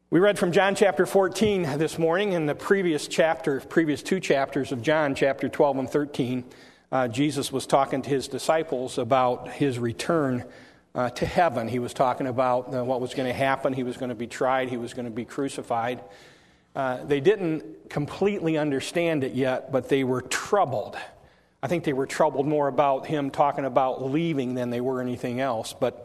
We read from John chapter 14 this morning. In the previous two chapters of John, chapter 12 and 13, Jesus was talking to his disciples about his return to heaven. He was talking about what was going to happen. He was going to be tried. He was going to be crucified. They didn't completely understand it yet, but they were troubled. I think they were troubled more about him talking about leaving than they were anything else. But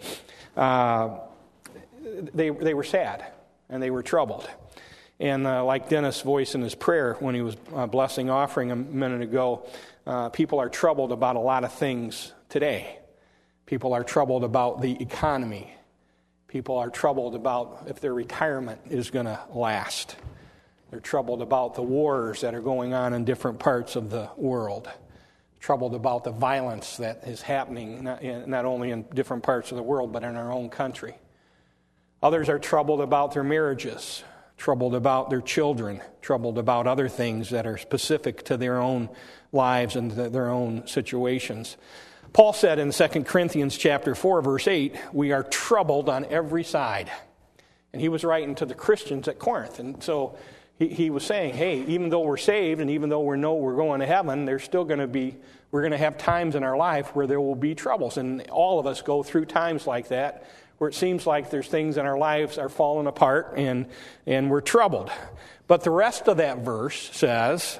they were sad. And they were troubled. And like Dennis voiced in his prayer when he was blessing offering a minute ago, people are troubled about a lot of things today. People are troubled about the economy. People are troubled about if their retirement is going to last. They're troubled about the wars that are going on in different parts of the world. Troubled about the violence that is happening not only in different parts of the world, but in our own country. Others are troubled about their marriages, troubled about their children, troubled about other things that are specific to their own lives and their own situations. Paul said in 2 Corinthians chapter 4, verse 8, we are troubled on every side. And he was writing to the Christians at Corinth. And so he was saying, hey, even though we're saved and even though we know we're going to heaven, we're going to have times in our life where there will be troubles. And all of us go through times like that, where it seems like there's things in our lives are falling apart and we're troubled. But the rest of that verse says,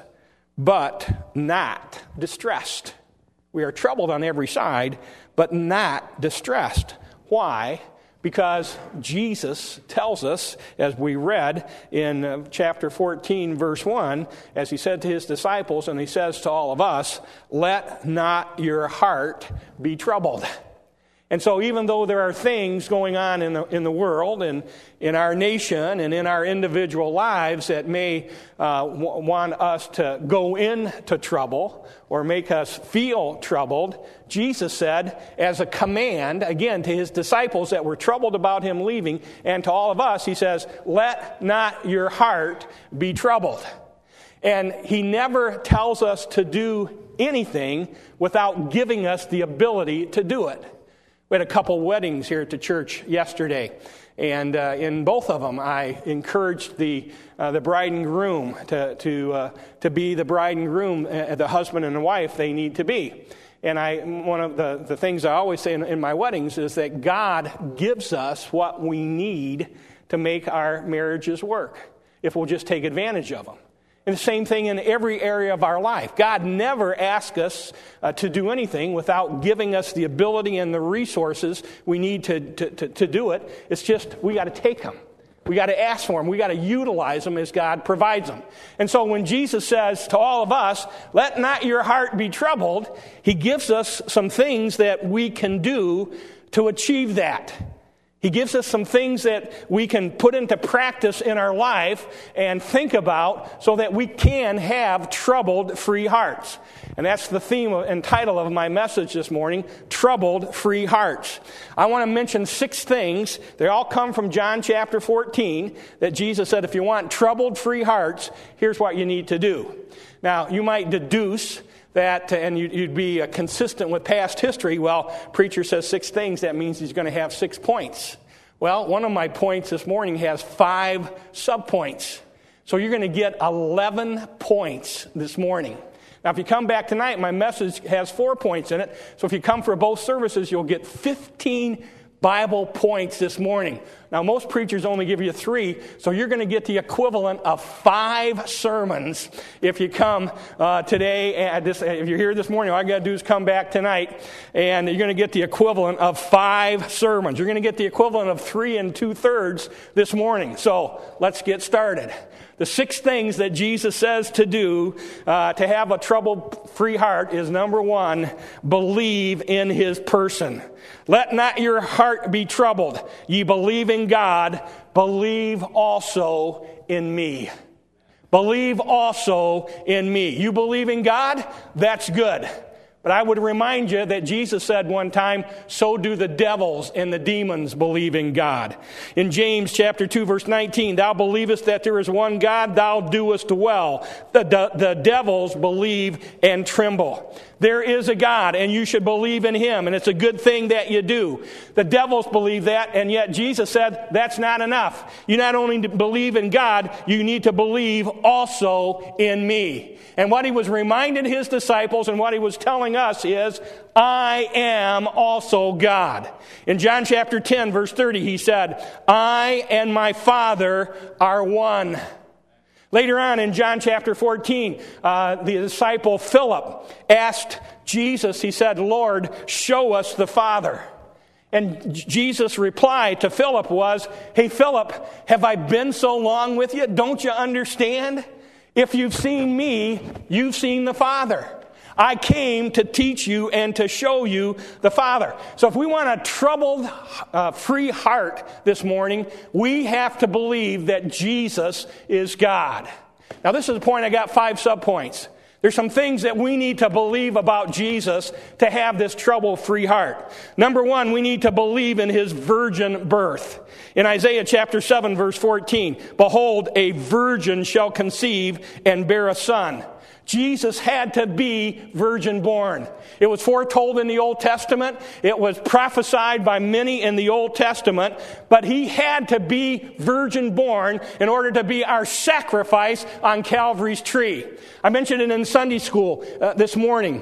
but not distressed. We are troubled on every side, but not distressed. Why? Because Jesus tells us, as we read in chapter 14, verse 1, as he said to his disciples, and he says to all of us, let not your heart be troubled. And so even though there are things going on in the world and in our nation and in our individual lives that may want us to go into trouble or make us feel troubled, Jesus said as a command, again, to his disciples that were troubled about him leaving, and to all of us, he says, let not your heart be troubled. And he never tells us to do anything without giving us the ability to do it. We had a couple weddings here at the church yesterday, and in both of them, I encouraged the bride and groom to be the bride and groom, the husband and the wife they need to be. And one of the things I always say in my weddings is that God gives us what we need to make our marriages work, if we'll just take advantage of them. And the same thing in every area of our life. God never asks us to do anything without giving us the ability and the resources we need to do it. It's just we got to take them. We got to ask for them. We got to utilize them as God provides them. And so when Jesus says to all of us, let not your heart be troubled, he gives us some things that we can do to achieve that. He gives us some things that we can put into practice in our life and think about so that we can have troubled-free hearts. And that's the theme and title of my message this morning, Troubled-Free Hearts. I want to mention 6 things. They all come from John chapter 14 that Jesus said, if you want troubled-free hearts, here's what you need to do. Now, you might deduce that, and you'd be consistent with past history. Well, preacher says 6 things. That means he's going to have 6 points. Well, one of my points this morning has 5 subpoints. So you're going to get 11 points this morning. Now, if you come back tonight, my message has 4 points in it. So if you come for both services, you'll get 15 Bible points this morning. Now, most preachers only give you 3, so you're going to get the equivalent of 5 sermons if you come today. If you're here this morning, all you got to do is come back tonight, and you're going to get the equivalent of 5 sermons. You're going to get the equivalent of 3 2/3 this morning. So let's get started. The 6 things that Jesus says to do to have a trouble-free heart is, number 1, believe in his person. Let not your heart be troubled. Ye believe in God, believe also in me. Believe also in me. You believe in God? That's good. But I would remind you that Jesus said one time, so do the devils and the demons believe in God. In James chapter 2, verse 19, thou believest that there is one God, thou doest well. The devils believe and tremble. There is a God, and you should believe in him, and it's a good thing that you do. The devils believe that, and yet Jesus said that's not enough. You not only believe in God, you need to believe also in me. And what he was reminding his disciples and what he was telling us is, I am also God. In John chapter 10, verse 30, he said, I and my Father are one. Later on in John chapter 14, the disciple Philip asked Jesus, he said, Lord, show us the Father. And Jesus' reply to Philip was, hey, Philip, have I been so long with you? Don't you understand? If you've seen me, you've seen the Father. I came to teach you and to show you the Father. So if we want a troubled, free heart this morning, we have to believe that Jesus is God. Now this is the point. I got 5 subpoints. There's some things that we need to believe about Jesus to have this trouble-free heart. Number 1, we need to believe in his virgin birth. In Isaiah chapter 7, verse 14, behold, a virgin shall conceive and bear a son. Jesus had to be virgin born. It was foretold in the Old Testament. It was prophesied by many in the Old Testament. But he had to be virgin born in order to be our sacrifice on Calvary's tree. I mentioned it in Sunday school this morning.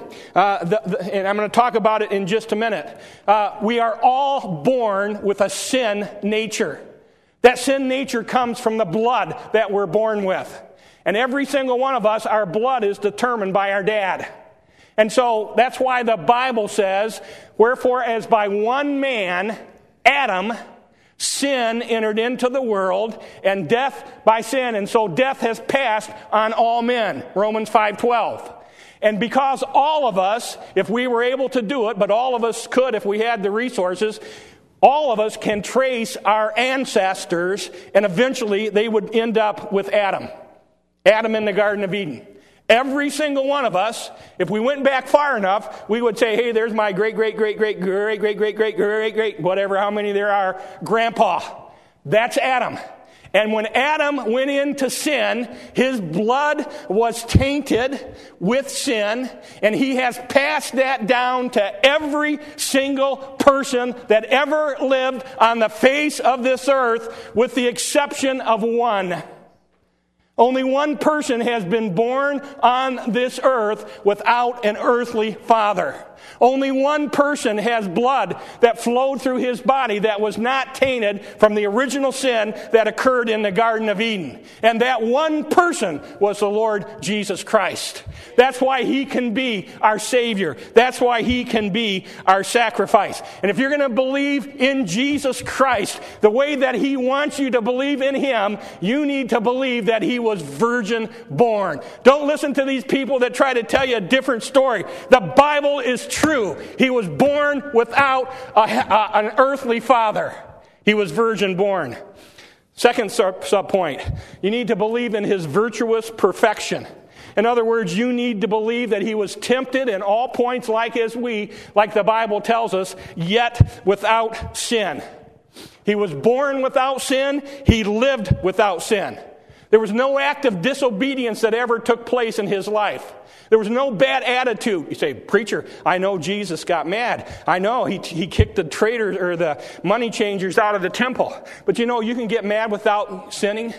And I'm going to talk about it in just a minute. We are all born with a sin nature. That sin nature comes from the blood that we're born with. And every single one of us, our blood is determined by our dad. And so that's why the Bible says, wherefore as by one man, Adam, sin entered into the world, and death by sin. And so death has passed on all men. Romans 5:12. And because all of us, if we were able to do it, but all of us could if we had the resources, all of us can trace our ancestors, and eventually they would end up with Adam. Adam in the Garden of Eden. Every single one of us, if we went back far enough, we would say, hey, there's my great, whatever, how many there are, grandpa. That's Adam. And when Adam went into sin, his blood was tainted with sin, and he has passed that down to every single person that ever lived on the face of this earth, with the exception of one. Only one person has been born on this earth without an earthly father. Only one person has blood that flowed through his body that was not tainted from the original sin that occurred in the Garden of Eden. And that one person was the Lord Jesus Christ. That's why he can be our Savior. That's why he can be our sacrifice. And if you're going to believe in Jesus Christ the way that he wants you to believe in him, you need to believe that he was virgin born. Don't listen to these people that try to tell you a different story. The Bible is true. He was born without an earthly father. He was virgin born. Second subpoint, you need to believe in his virtuous perfection. In other words, you need to believe that he was tempted in all points like the Bible tells us, yet without sin. He was born without sin. He lived without sin. There was no act of disobedience that ever took place in his life. There was no bad attitude. You say, preacher, I know Jesus got mad. I know he kicked the traders or the money changers out of the temple. But you know, you can get mad without sinning.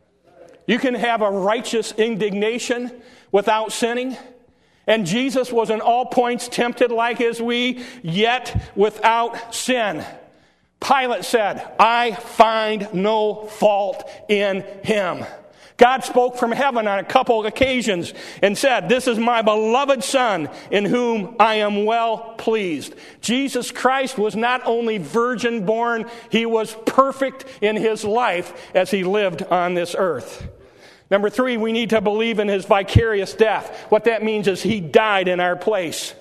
You can have a righteous indignation without sinning. And Jesus was in all points tempted like as we, yet without sin. Pilate said, I find no fault in him. God spoke from heaven on a couple of occasions and said, this is my beloved Son in whom I am well pleased. Jesus Christ was not only virgin born, he was perfect in his life as he lived on this earth. Number 3, we need to believe in his vicarious death. What that means is he died in our place.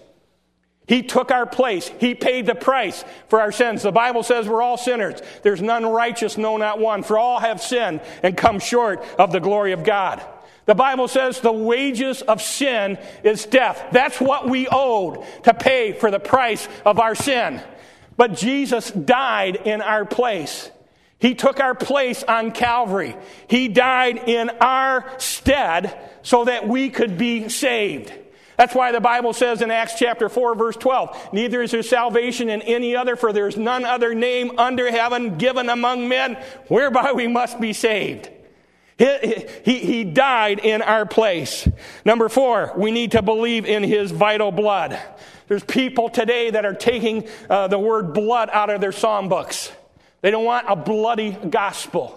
He took our place. He paid the price for our sins. The Bible says we're all sinners. There's none righteous, no, not one. For all have sinned and come short of the glory of God. The Bible says the wages of sin is death. That's what we owed to pay for the price of our sin. But Jesus died in our place. He took our place on Calvary. He died in our stead so that we could be saved. That's why the Bible says in Acts chapter 4, verse 12, neither is there salvation in any other, for there is none other name under heaven given among men whereby we must be saved. He died in our place. Number 4, we need to believe in his vital blood. There's people today that are taking the word blood out of their psalm books. They don't want a bloody gospel.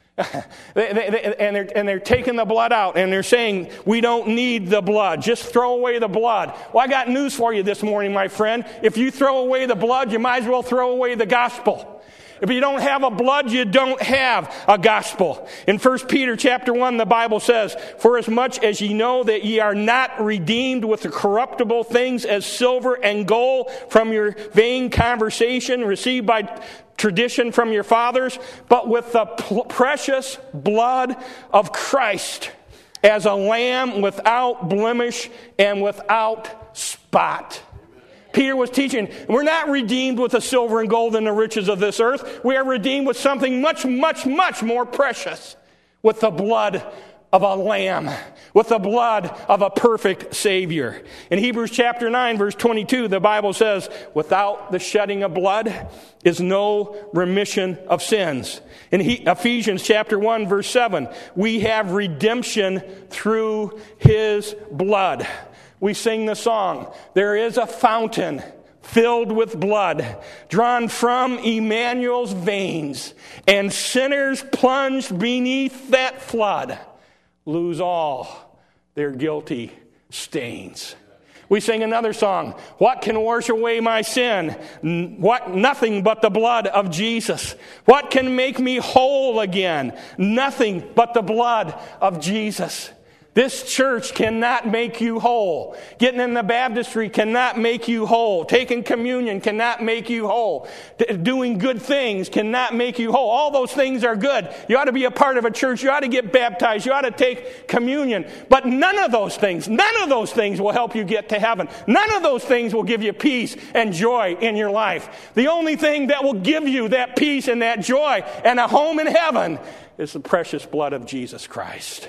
And they're taking the blood out, and they're saying, we don't need the blood. Just throw away the blood. Well, I got news for you this morning, my friend. If you throw away the blood, you might as well throw away the gospel. If you don't have a blood, you don't have a gospel. In 1 Peter chapter 1, the Bible says, for as much as ye know that ye are not redeemed with the corruptible things as silver and gold from your vain conversation received by tradition from your fathers, but with the precious blood of Christ as a lamb without blemish and without spot. Peter was teaching, we're not redeemed with the silver and gold and the riches of this earth. We are redeemed with something much, much, much more precious, with the blood of a lamb, with the blood of a perfect Savior. In Hebrews chapter 9, verse 22, the Bible says, without the shedding of blood is no remission of sins. In Ephesians chapter 1, verse 7, we have redemption through his blood. We sing the song, there is a fountain filled with blood, drawn from Emmanuel's veins, and sinners plunged beneath that flood lose all their guilty stains. We sing another song, what can wash away my sin? Nothing but the blood of Jesus. What can make me whole again? Nothing but the blood of Jesus. This church cannot make you whole. Getting in the baptistry cannot make you whole. Taking communion cannot make you whole. Doing good things cannot make you whole. All those things are good. You ought to be a part of a church. You ought to get baptized. You ought to take communion. But none of those things will help you get to heaven. None of those things will give you peace and joy in your life. The only thing that will give you that peace and that joy and a home in heaven is the precious blood of Jesus Christ.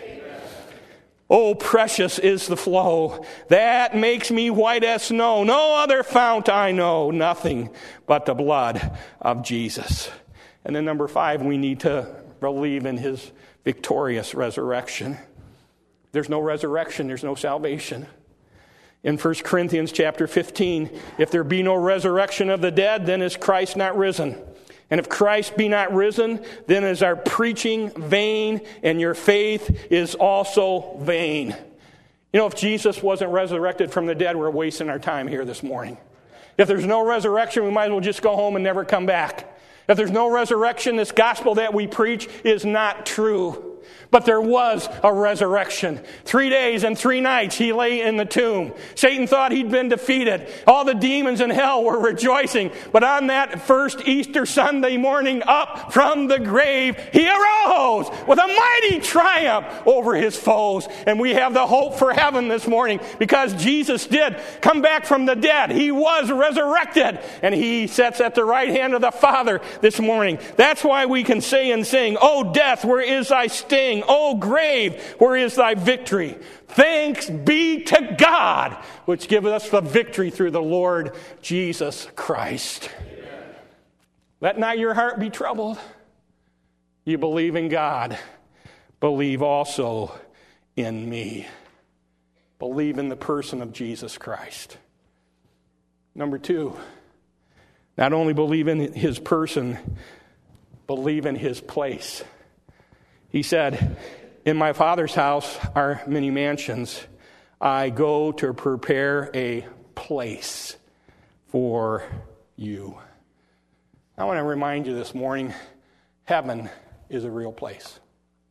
Oh, precious is the flow that makes me white as snow. No other fount I know, nothing but the blood of Jesus. And then number 5, we need to believe in his victorious resurrection. There's no resurrection, there's no salvation. In 1 Corinthians chapter 15, if there be no resurrection of the dead, then is Christ not risen. And if Christ be not risen, then is our preaching vain, and your faith is also vain. You know, if Jesus wasn't resurrected from the dead, we're wasting our time here this morning. If there's no resurrection, we might as well just go home and never come back. If there's no resurrection, this gospel that we preach is not true. But there was a resurrection. 3 days and 3 nights he lay in the tomb. Satan thought he'd been defeated. All the demons in hell were rejoicing. But on that first Easter Sunday morning, up from the grave, he arose with a mighty triumph over his foes. And we have the hope for heaven this morning because Jesus did come back from the dead. He was resurrected. And he sits at the right hand of the Father this morning. That's why we can say and sing, "O death, where is thy sting? O grave, where is thy victory? Thanks be to God, which giveth us the victory through the Lord Jesus Christ." Amen. Let not your heart be troubled. You believe in God. Believe also in me. Believe in the person of Jesus Christ. Number 2, not only believe in his person, believe in his place. He said, "In my Father's house are many mansions. I go to prepare a place for you." I want to remind you this morning, heaven is a real place.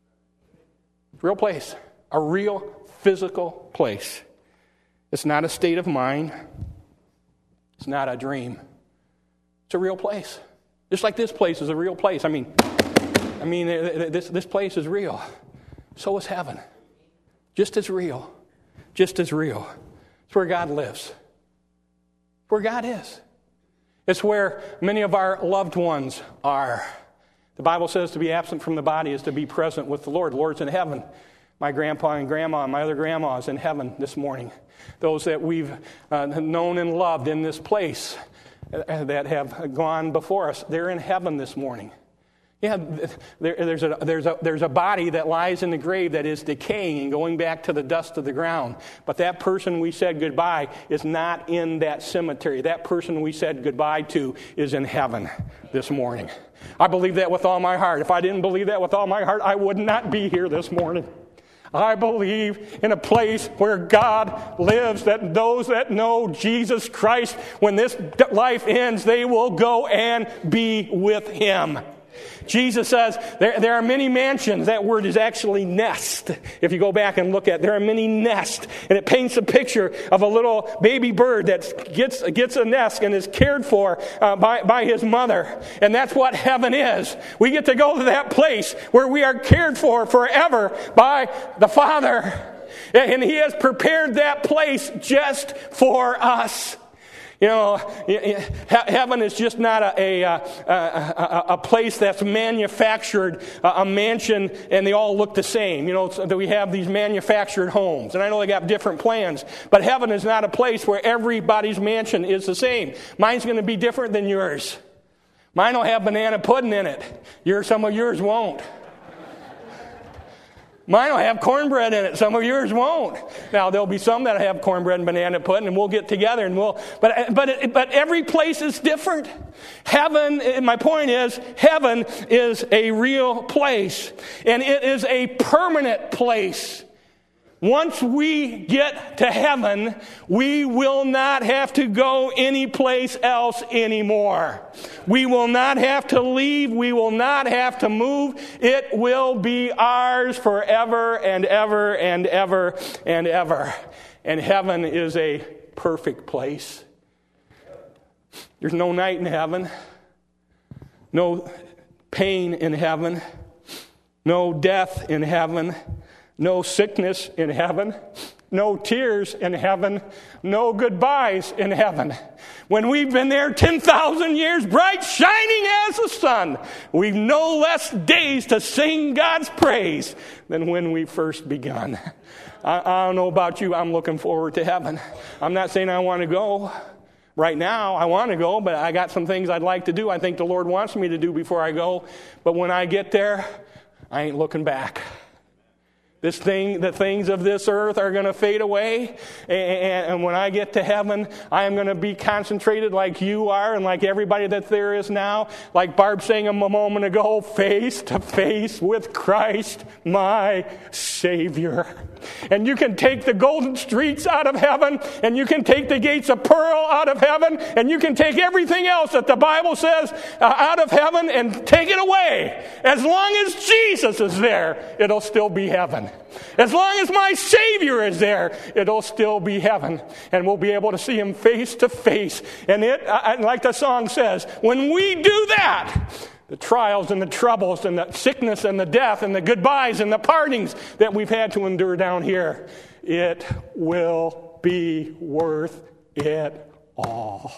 Real place. A real physical place. It's not a state of mind. It's not a dream. It's a real place. Just like this place is a real place. I mean, this place is real. So is heaven. Just as real. Just as real. It's where God lives. It's where God is. It's where many of our loved ones are. The Bible says to be absent from the body is to be present with the Lord. The Lord's in heaven. My grandpa and grandma and my other grandmas in heaven this morning. Those that we've known and loved in this place that have gone before us, they're in heaven this morning. Yeah, there's a body that lies in the grave that is decaying and going back to the dust of the ground. But that person we said goodbye is not in that cemetery. That person we said goodbye to is in heaven this morning. I believe that with all my heart. If I didn't believe that with all my heart, I would not be here this morning. I believe in a place where God lives, that those that know Jesus Christ, when this life ends, they will go and be with Him. Jesus says there are many mansions. That word is actually nest. If you go back and look at it, there are many nests. And it paints a picture of a little baby bird that gets a nest and is cared for by his mother. And that's what heaven is. We get to go to that place where we are cared for forever by the Father. And He has prepared that place just for us. You know, heaven is just not a place that's manufactured, a mansion, and they all look the same. You know, so that we have these manufactured homes. And I know they got different plans. But heaven is not a place where everybody's mansion is the same. Mine's going to be different than yours. Mine will have banana pudding in it. Some of yours won't. Mine will have cornbread in it. Some of yours won't. Now, there'll be some that have cornbread and banana pudding, and we'll get together and but every place is different. Heaven, my point is, heaven is a real place, and it is a permanent place. Once we get to heaven, we will not have to go anyplace else anymore. We will not have to leave. We will not have to move. It will be ours forever and ever and ever and ever. And heaven is a perfect place. There's no night in heaven. No pain in heaven. No death in heaven. No sickness in heaven, no tears in heaven, no goodbyes in heaven. When we've been there 10,000 years, bright, shining as the sun, we've no less days to sing God's praise than when we first begun. I don't know about you, I'm looking forward to heaven. I'm not saying I want to go. Right now, I want to go, but I got some things I'd like to do. I think the Lord wants me to do before I go. But when I get there, I ain't looking back. The things of this earth are going to fade away. And when I get to heaven, I am going to be concentrated like you are and like everybody that there is now. Like Barb sang a moment ago, face to face with Christ, my Savior. And you can take the golden streets out of heaven, and you can take the gates of pearl out of heaven, and you can take everything else that the Bible says out of heaven and take it away. As long as Jesus is there, it'll still be heaven. As long as my Savior is there, it'll still be heaven. And we'll be able to see Him face to face. And like the song says, when we do that, the trials and the troubles and the sickness and the death and the goodbyes and the partings that we've had to endure down here, it will be worth it all.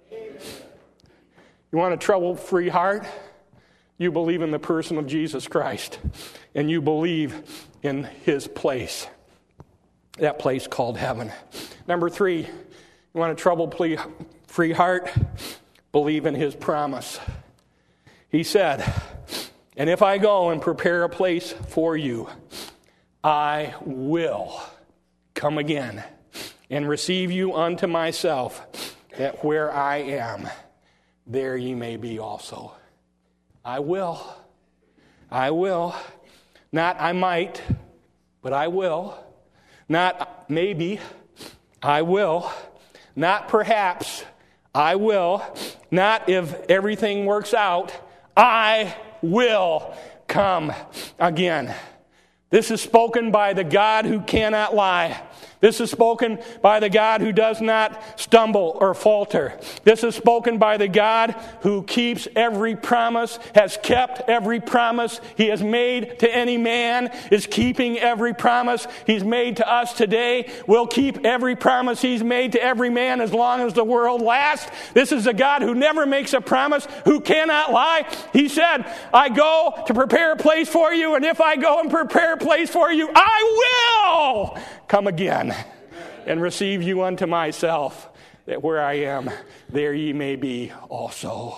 You want a trouble-free heart? You believe in the person of Jesus Christ, and you believe in His place, that place called heaven. Number 3, you want a trouble-free heart? Believe in His promise. He said, and if I go and prepare a place for you, I will come again and receive you unto myself, that where I am, there ye may be also. I will. I will. Not I might, but I will. Not maybe, I will. Not perhaps, I will. Not if everything works out, I will come again. This is spoken by the God who cannot lie. This is spoken by the God who does not stumble or falter. This is spoken by the God who keeps every promise, has kept every promise He has made to any man, is keeping every promise He's made to us today, will keep every promise He's made to every man as long as the world lasts. This is a God who never makes a promise, who cannot lie. He said, I go to prepare a place for you, and if I go and prepare a place for you, I will come again and receive you unto myself, that where I am, there ye may be also.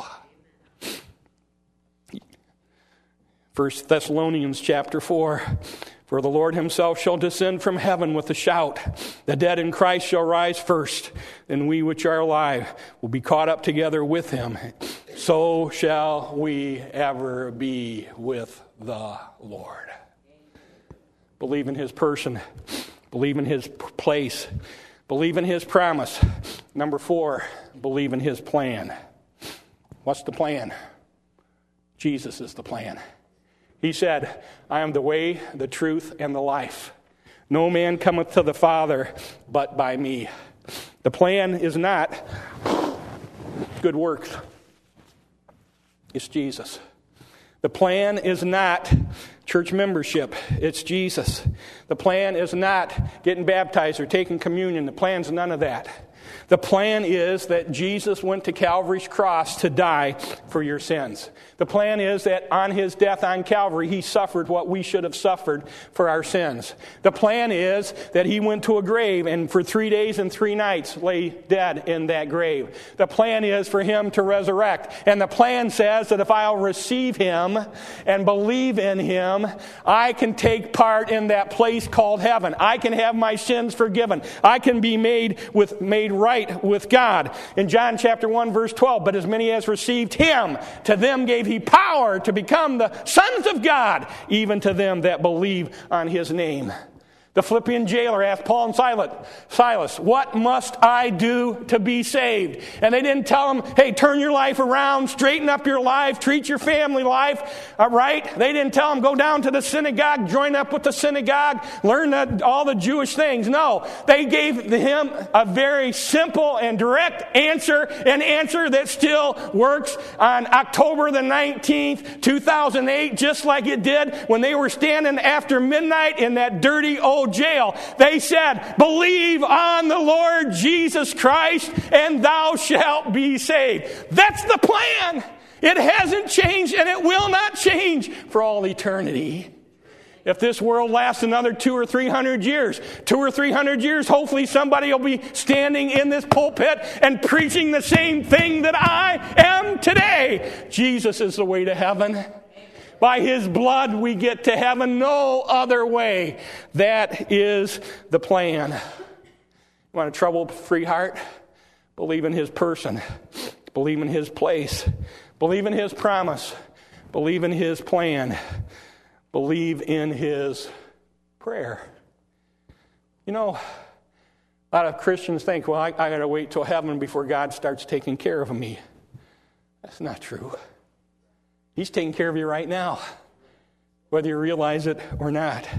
1 Thessalonians chapter 4. For the Lord himself shall descend from heaven with a shout. The dead in Christ shall rise first, and we which are alive will be caught up together with him. So shall we ever be with the Lord. Believe in his person. Believe in his place. Believe in his promise. Number 4, believe in his plan. What's the plan? Jesus is the plan. He said, I am the way, the truth, and the life. No man cometh to the Father but by me. The plan is not good works. It's Jesus. The plan is not church membership. It's Jesus. The plan is not getting baptized or taking communion. The plan's none of that. The plan is that Jesus went to Calvary's cross to die for your sins. The plan is that on his death on Calvary, he suffered what we should have suffered for our sins. The plan is that he went to a grave and for 3 days and 3 nights lay dead in that grave. The plan is for him to resurrect. And the plan says that if I'll receive him and believe in him, I can take part in that place called heaven. I can have my sins forgiven. I can be made right with God. In John chapter 1 verse 12, but as many as received him, to them gave he power to become the sons of God, even to them that believe on his name. The Philippian jailer asked Paul and Silas, what must I do to be saved? And they didn't tell him, hey, turn your life around, straighten up your life, treat your family life, right? They didn't tell him, go down to the synagogue, join up with the synagogue, learn all the Jewish things. No, they gave him a very simple and direct answer, an answer that still works on October the 19th, 2008, just like it did when they were standing after midnight in that dirty old jail. They said, believe on the Lord Jesus Christ and thou shalt be saved. That's the plan. It hasn't changed and it will not change for all eternity. If this world lasts another 200 or 300 years, 200 or 300 years, hopefully somebody will be standing in this pulpit and preaching the same thing that I am today. Jesus is the way to heaven. By his blood we get to heaven, no other way. That is the plan. You want a trouble-free heart? Believe in his person. Believe in his place. Believe in his promise. Believe in his plan. Believe in his prayer. You know, a lot of Christians think, well, I got to wait till heaven before God starts taking care of me. That's not true. He's taking care of you right now, whether you realize it or not.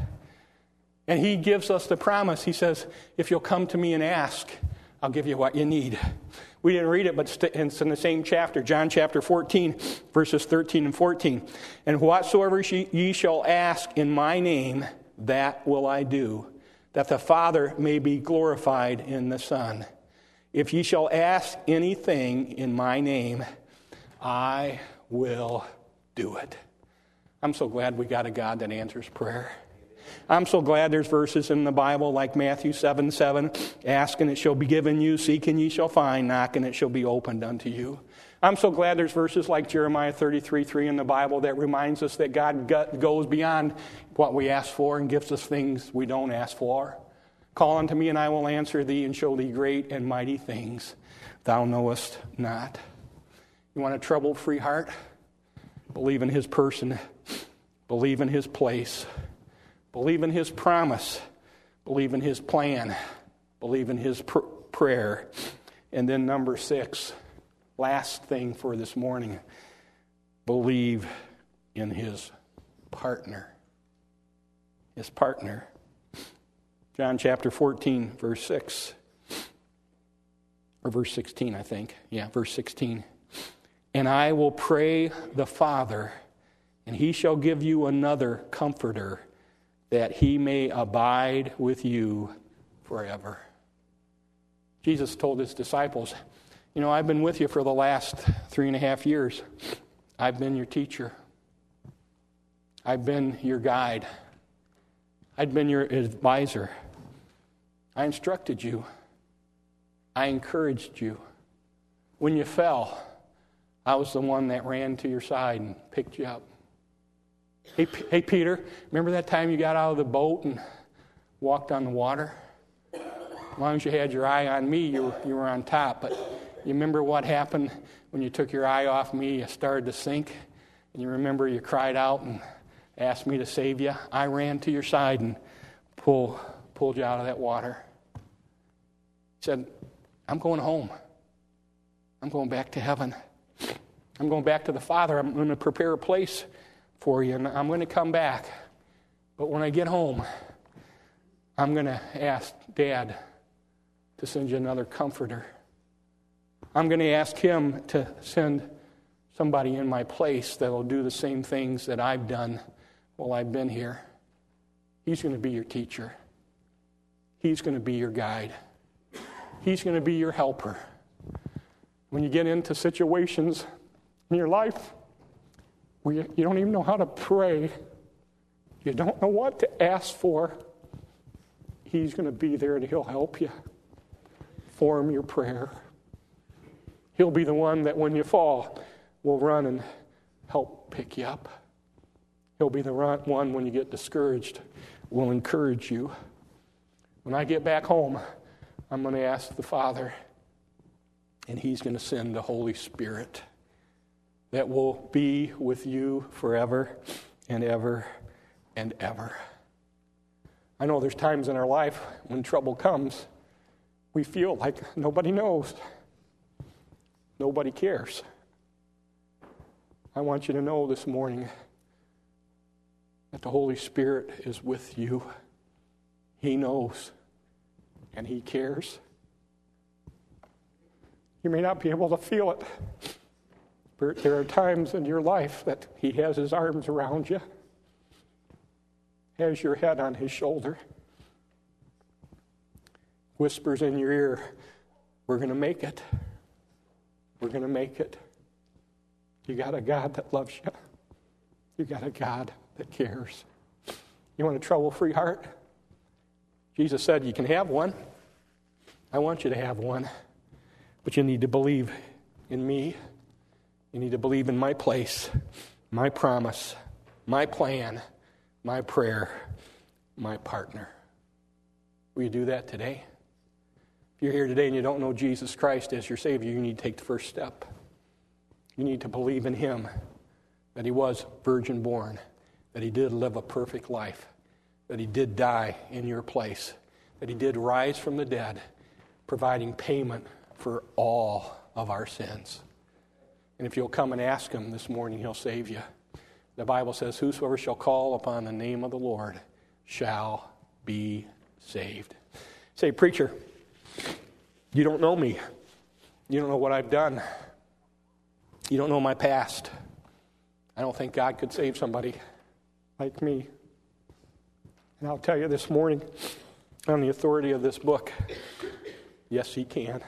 And he gives us the promise. He says, if you'll come to me and ask, I'll give you what you need. We didn't read it, but it's in the same chapter, John chapter 14, verses 13 and 14. And whatsoever ye shall ask in my name, that will I do, that the Father may be glorified in the Son. If ye shall ask anything in my name, I will do it. I'm so glad we got a God that answers prayer. I'm so glad there's verses in the Bible like Matthew 7:7, ask and it shall be given you, seek and ye shall find, knock and it shall be opened unto you. I'm so glad there's verses like Jeremiah 33:3 in the Bible that reminds us that God goes beyond what we ask for and gives us things we don't ask for. Call unto me and I will answer thee and show thee great and mighty things thou knowest not. You want a trouble-free heart? Believe in his person. Believe in his place. Believe in his promise. Believe in his plan. Believe in his prayer. And then number 6, last thing for this morning, believe in his partner. His partner. John chapter 14, verse 6. Or verse 16, I think. Yeah, verse 16. And I will pray the Father, and he shall give you another comforter, that he may abide with you forever. Jesus told his disciples, I've been with you for the last 3.5 years. I've been your teacher. I've been your guide. I've been your advisor. I instructed you. I encouraged you. When you fell, I was the one that ran to your side and picked you up. Hey, Peter, remember that time you got out of the boat and walked on the water? As long as you had your eye on me, you were on top. But you remember what happened when you took your eye off me? You started to sink. And you remember you cried out and asked me to save you? I ran to your side and pulled you out of that water. He said, I'm going home. I'm going back to heaven. I'm going back to the Father. I'm going to prepare a place for you, and I'm going to come back. But when I get home, I'm going to ask Dad to send you another comforter. I'm going to ask him to send somebody in my place that will do the same things that I've done while I've been here. He's going to be your teacher. He's going to be your guide. He's going to be your helper. When you get into situations in your life where you don't even know how to pray, you don't know what to ask for, he's going to be there and he'll help you form your prayer. He'll be the one that when you fall will run and help pick you up. He'll be the one when you get discouraged will encourage you. When I get back home, I'm going to ask the Father, and he's going to send the Holy Spirit that will be with you forever and ever and ever. I know there's times in our life when trouble comes, we feel like nobody knows. Nobody cares. I want you to know this morning that the Holy Spirit is with you. He knows, and he cares. You may not be able to feel it, but there are times in your life that he has his arms around you, has your head on his shoulder, whispers in your ear, we're going to make it. We're going to make it. You got a God that loves you. You got a God that cares. You want a trouble-free heart? Jesus said you can have one. I want you to have one. But you need to believe in me. You need to believe in my place, my promise, my plan, my prayer, my partner. Will you do that today? If you're here today and you don't know Jesus Christ as your Savior, you need to take the first step. You need to believe in him, that he was virgin born, that he did live a perfect life, that he did die in your place, that he did rise from the dead, providing payment for all of our sins. And if you'll come and ask him this morning, he'll save you. The Bible says, whosoever shall call upon the name of the Lord shall be saved. Say, preacher, you don't know me. You don't know what I've done. You don't know my past. I don't think God could save somebody like me. And I'll tell you this morning, on the authority of this book, yes, he can.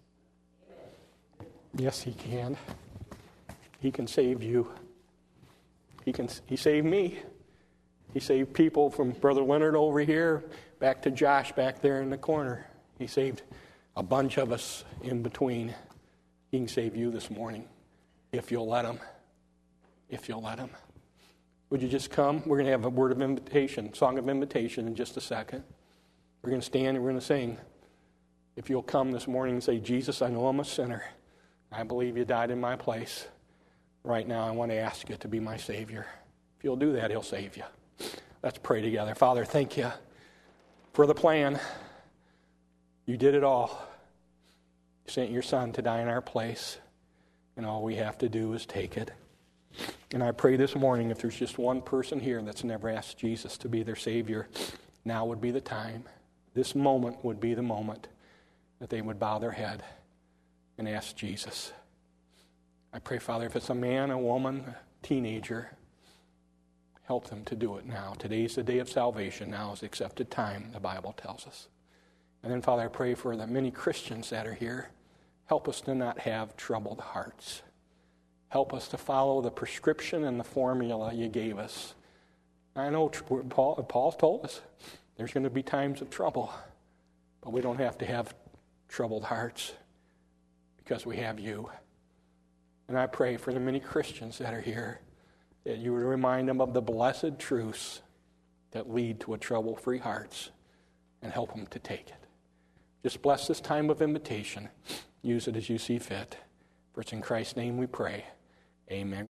Yes, he can. He can save you. He saved me. He saved people from Brother Leonard over here back to Josh back there in the corner. He saved a bunch of us in between. He can save you this morning if you'll let him. If you'll let him. Would you just come? We're going to have a word of invitation, song of invitation in just a second. We're going to stand and we're going to sing. If you'll come this morning and say, Jesus, I know I'm a sinner. I believe you died in my place. Right now, I want to ask you to be my Savior. If you'll do that, he'll save you. Let's pray together. Father, thank you for the plan. You did it all. You sent your Son to die in our place, and all we have to do is take it. And I pray this morning, if there's just one person here that's never asked Jesus to be their Savior, now would be the time. this moment would be the moment that they would bow their head and ask Jesus. I pray, Father, if it's a man, a woman, a teenager, help them to do it now. Today's the day of salvation. Now is the accepted time, the Bible tells us. And then, Father, I pray for the many Christians that are here. Help us to not have troubled hearts. Help us to follow the prescription and the formula you gave us. I know Paul told us there's going to be times of trouble, but we don't have to have troubled hearts because we have you. And I pray for the many Christians that are here that you would remind them of the blessed truths that lead to a trouble-free hearts and help them to take it. Just bless this time of invitation. Use it as you see fit. For it's in Christ's name we pray. Amen.